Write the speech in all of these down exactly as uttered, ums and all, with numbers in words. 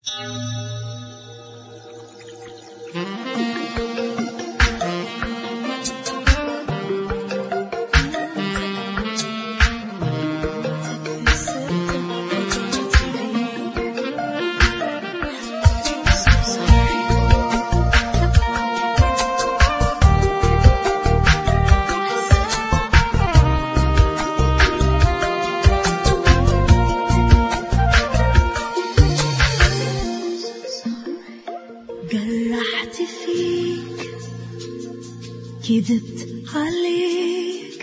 جرحت فيك، كذبت عليك،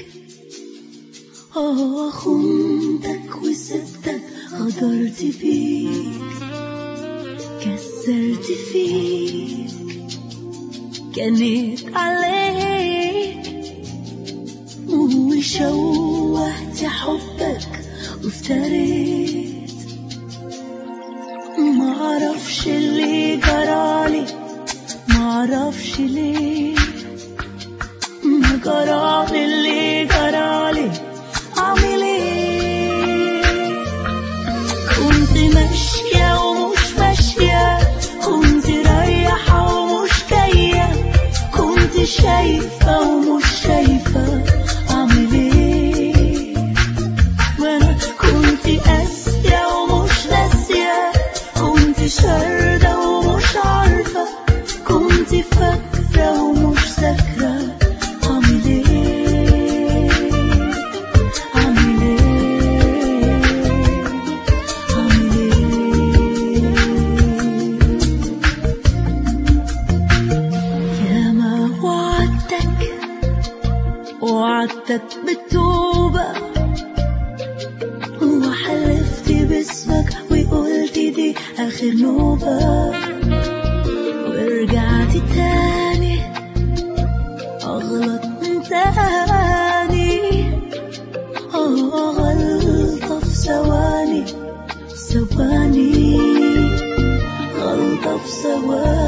اه خنتك وسبتك، غدرت بيك، كسرت فيك، كنيت عليك، وشوهت حبك وافتريت. معرفش اللي جرالي، معرفش ليه، ما جرالي اللي جرالي، اعمل ايه؟ كنت ماشية ومش ماشية، كنت رايحة ومش جاية، كنت شايفة ومش شايفة، اعمل ايه؟ وانا كنت قاسية ومش ناسية، كنت شاردة ومش عارفة، كنت فاكرة ومش ذاكرة، اعمل ايه؟ اعمل ايه؟ اعمل ايه؟ ياما وعدتك وعدتك بالتوبة، وحلفت باسمك وقلت دي آخر نوبة، ورجعت تاني أغلط من تاني، آه غلطة في ثواني ثواني، غلطة في ثواني.